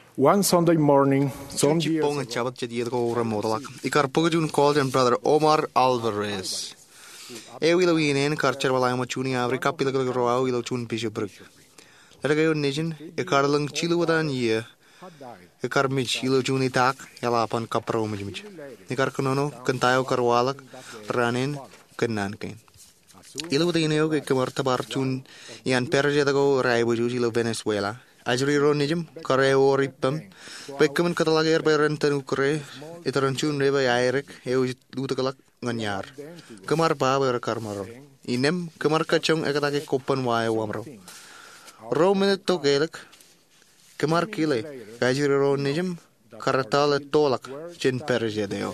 One Sunday morning, some years Pong and Chabat Jadiad go remote. Ikarpugajun called and brother Omar Alvarez. Will we in Carchavalama Chuni Africa Pilgro Willow Chun Bishop. Let go nation, a carlung chiluadan year, a carmich, Ilo Juni tak, Yalapan Capromij. Nicarcono, Cantayo Carwalak, Ranin, Canankin. Ilo the Ineo, Camarta Barchun, Yan Perjadago, Raibujulo Venezuela. Ajuri Ronijum, Correo Ripum, Beckham Catalager by Rentan Ukre, Itaranchun River Iric, Eus Lutalak, Ganyar, Kamar Baba Carmaro, Inem, Kamar Kachung Agataki Copan Wai Wamro. Roman Togalak, Kamar Kile, Ajuri Ronijum, Karatala Tolak, Chin Perjadeo.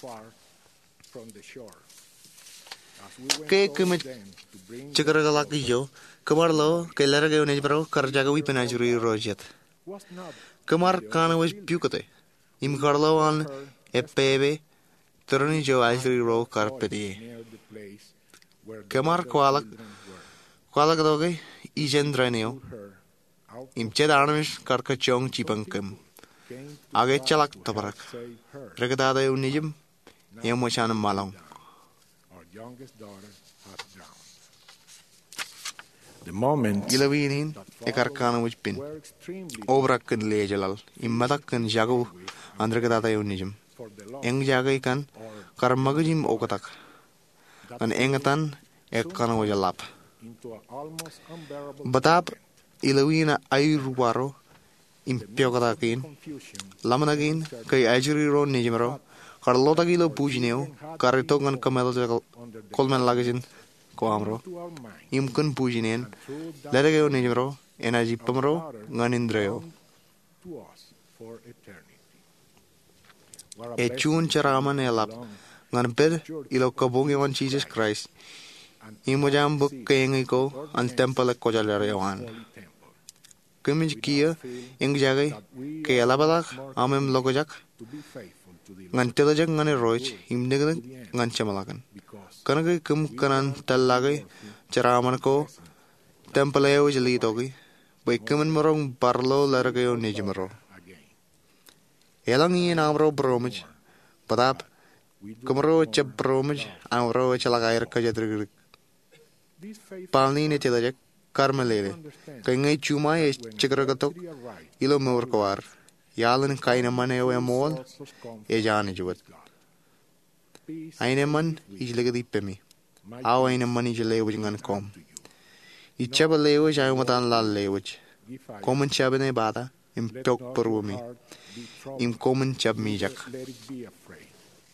Kekumit Chikaragalakijo. Kamarlo, Kelargo Nebro, Karjagawi Penajuri Rojet. Kamar Kana was Pucate. Im Carlo on Epebe, Turnijo Ashri Ro Carpeti. Kamar Qualagadoge, Igendranio. Im Ched Armish Carcachong Chipankum. Agechalak Tabarak. Regadada Unijum, Yamoshan Malong. our youngest daughter has drowned. The moment Gilawinin, Ekarkana which pin. were extremely Obrakan lejalal, Imadakan Jago, Andregadata Unijum. for the loss Eng Jagaikan, Karmagajim Okatak. An Engatan, Ekana was a lap. into an almost unbearable Batap, Ilawina Ayruaro, Impiogatakin, confusion. Lamanagin, Kay Ajuri Ro Nijimero, Carlotagilo Pujineo, Caritogan Camel Colman Lagajin, Coamro, To our mind, Imkun Pujinen, through that Letageo Nijimero, Enaji Pamro, Ganindreo. to us for eternity. What a A blessing chun charaman elap. belong Ngan bed, ilo kabungi on Jesus Christ. Imojam book kayangiko, and temple a kojalarewan. holy temple. Kumij kia, ing jagay, kay alabalak, amem logojak, To be faithful to the ngan tilajak ngan roich, imnigag, ngan chamalakan. because Kanagay kum kanan talagay, charaman ko, temple eo jalitogi, by kuman morong barlo laragayo nijimero. again Elang ian amro bromij, patap, we do kumro chep bromij, amro chalagayr kajadrig. these faithful Palni ne tilajak, karmalele. understand Kay ngay chumay e chikragatok, they are right. ilo mawar yalan kay naman e mol Sources come e jani juwat from God. Peace ay naman ijilagadi pemi my aw ay naman ijilewaj ngan kom to you. ichaba lewaj ay matan lal lewaj Give I komen chabe ne bata im let pyok not your perwumi heart be troubled, im komen chab mijak let it be afraid.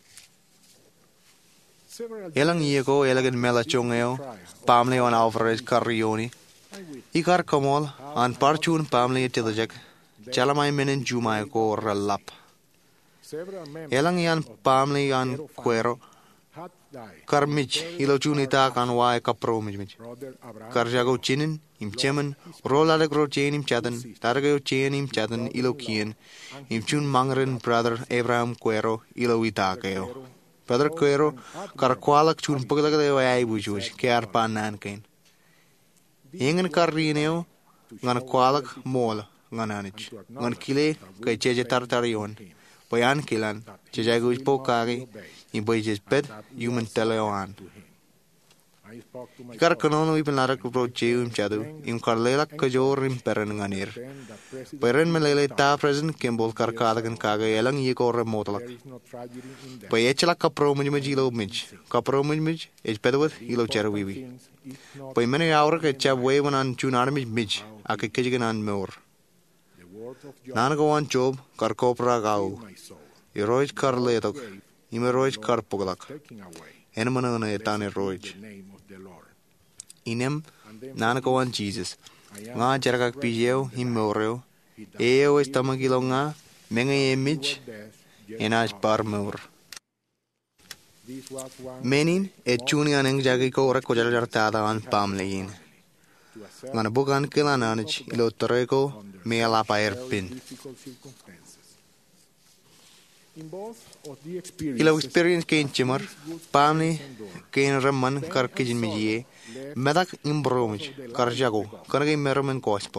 Several elang iye ko elagan mela chongeo pamle on Alvarez Carrioni I will ikar komol an parchun pamle tilajak chalamay menen jumay ko ralap several members elang yan pamle an cuero had died. karmich ilo chunita kan wae kapromij Brother Abraham Karjago chinin, im chemen, rolale gro chen im chadan, targayo chen im chadan ilo kien, im chun mangren brother Abraham Cuero ilo itakeo. Brother Cuero, karkwalak chun paglagade ay bujuj, ke arpan nan kain. Ingen karrineo, ngan kwalak mol, ngan anich, ngan kile, kay cheje tartarion, bayan kilan, chejago po kagi, im boyjes bed, human teleoan. to him. I spoke to my Ikar kanono ipin larak bro cheum chadu im karlelak kajor im peren nganir. friend that President Peren melele ta present kembol kar kadagan kaga elang ye ko remotalak. there is no tragedy in them. Pa yechalak kapro mujmaj ilo mij. Kapro mujmaj ej pedawat ilo cherwiwi. Things is not Pa mene awrak echa wewan an chunar mij ake kejigan an meur. the word of John Nanago an job kar kopra gau. my soul, Iroij kar letok. Ime roij kar poglak. taking away Enmana na etane roij. the name of the Lord. Inem And then nanago an Jesus. I am Nga jarakak pijeo him meureo. Eo estamagilo nga menga ye mij death, yet enaj par meur. this was one Menin et chuni aneng jagi ko ora ko jalar tada an pamlein. to accept Ngana bukan kilananich ilo toreko me ala paer pin. difficult circumstances. In both of the experiences, Ilo experience kain chimar pamni kain ramman kar kijin mijie medak imbromich kar jago kar gay mermen gospel.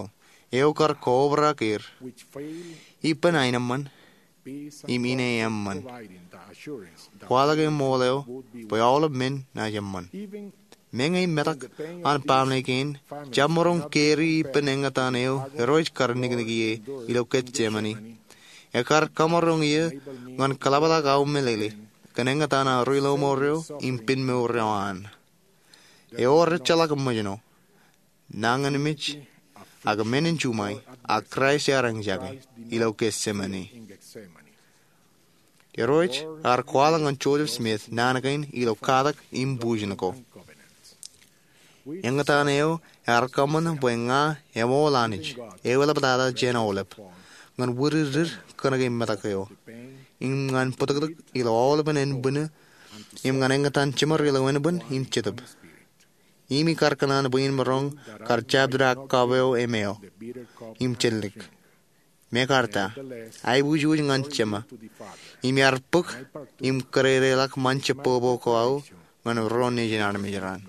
Eukar cobra kir. which fail Ipen einaman. peace Im and ine God yamman. providing the assurance that Qualage we moleo. would be By all of men na yamman. even Mengay metak an pamnekin. Jamorong keri penengataneo. Heroic carnigie. Iloket Germany. Ekar kamarong ye. Ngan kalabala gau melele. Kanengatana ruilo morio. Impin meorean. Eor chalak mojano. Nanganimich. Agamenin chumai. A Christ yarang jage. Iloket Semani. in Gethsemane. Heroic ar kwalang an Joseph Smith. Nanagain. Ilokadak im bujanako. And covenants. We Yangataneo. Ar kaman buenga. Emolanich. Ewela badada jena olep. Ngan wurir kanagim metakeo. pain Im ngan potagak ilo olaban en bune. Im ngan engatan chimar ilo enbun. Im chitab. Imi karkanan buin marong. Kar chabdra kaveo emeo. the bitter cup Im chellik. Me karta. Ai buju ngan chema. to the Father. Im yarpuk. Im karerelak manche pobo ko au. Ngan roni jinan mejaran.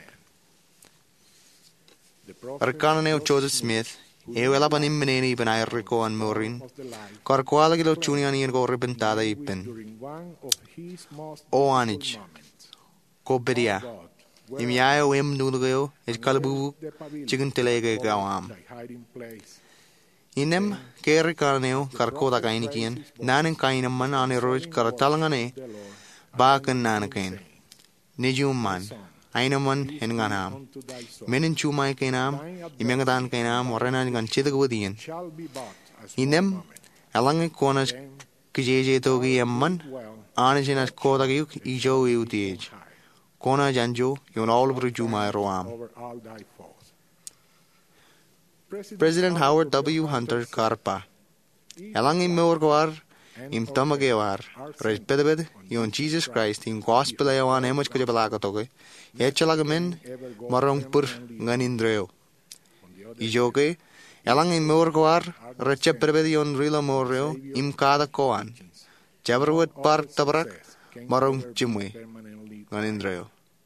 The prophet Arkananeo Joseph Smith. Ewela ban immeneni ben airriko an morin. of the light Karkwala gilo chuniani en go ribentada ipen. during one of his most O difficult anich. moments. Koberia. God, Im yayo em nulgeo. Es kalbu. the pavilion, Chicken telege gawam. thy hiding place. Inem keri karneo karkoda kainikian. Nanen kainaman ane roj karatalangane. The Lord Bakan nanakain. Nijuman. Ainaman henganam. unto thy soul Menin chumai kainam. Imengatan kainam. Orena ngan chidagwadian. shall be bought as Inem one moment. alange konas kijeje togi emman. Well, Anijinas kodagiyuk ijo iutiej. high Kona janjo yon all brujumai roam. over all thy foes. President Howard W. Hunter Karpa. Elangi meorgwar im tamagewar. Respedebed yon Jesus Christ im gospel ewan emach kujabalaga toge. Echalagamen marong pur nganindreo. Ijoge elangi meorgwar recheprebed yon rila moreo im kada koan. Jaberwet par tabrak marong chimwe permanently. nganindreo.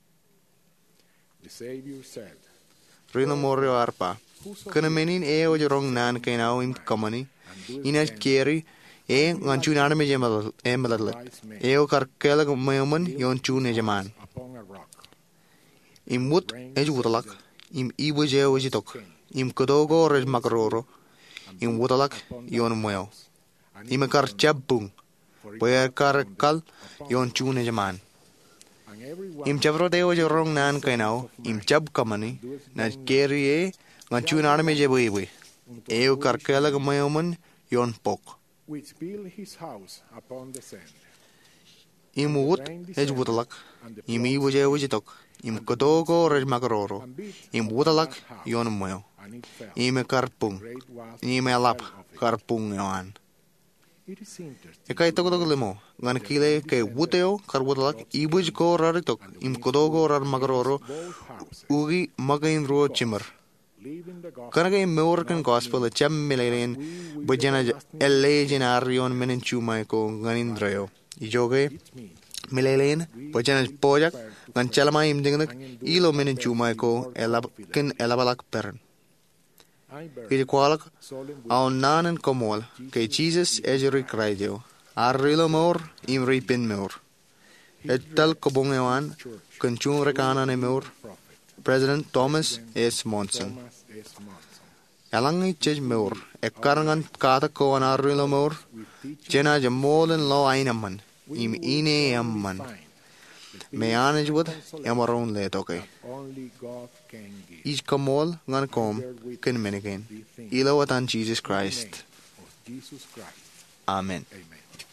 The Savior said, Rila moreo arpa. Kana menin eo jorong nan kainao im kamani. Ina keri e nganchunana me jemalat. Eo karkela mayoman yon chune jaman. upon a rock, Im mut ejutalak. Im ibu jeo jitok. Im kodogo rej makaroro. Im wutalak yon moyo. Im kar chabung. Boya karkal yon chune jaman. and everyone Im chavro deo jorong nan kainao. Im chab kamani. Na keri e nganchunana me jebui. Eo karkela mayoman yon pok. which built his house upon the sand. Im wut ejutalak. Im ibu jeo jitok. Im kodogo rej makaroro. Im wutalak yon moyo. And it fell. Ime karpung. Great was Ime alap karpung yoan. It is interesting. Ekai toko limo. Ngan kile ke wuteo karwutalak ibuj ko raritok. Im kodogo rar makaroro. Both houses Ugi magain ruo chimmer. live in the gospel. Kanaga American gospel cham milarian bujana elle jenarion menen chumai ko ganindreo. Ijoge milalian bujana pojak ngan chalama imdingnak ilo menen chumai ko kin elabalak peren. I bear Iri kwalak solemn au nanen komol ke Jesus ejeri kraidio. Arrilo mor imri pin mor. Etal kobongewan kunchung rekana ne mor. prophet President Thomas S. Monson. Thomas S. Monson Elangi chej meur, ekarangan kata ko anarilo meur, with teaching jena jamolen lo ainaman, im ine amman. Me anajwad emaron le toke. only God can give. Ij kamol ngan kom kin menigen. Ilo atan Jesus Christ. Of Jesus Christ. Amen. Amen.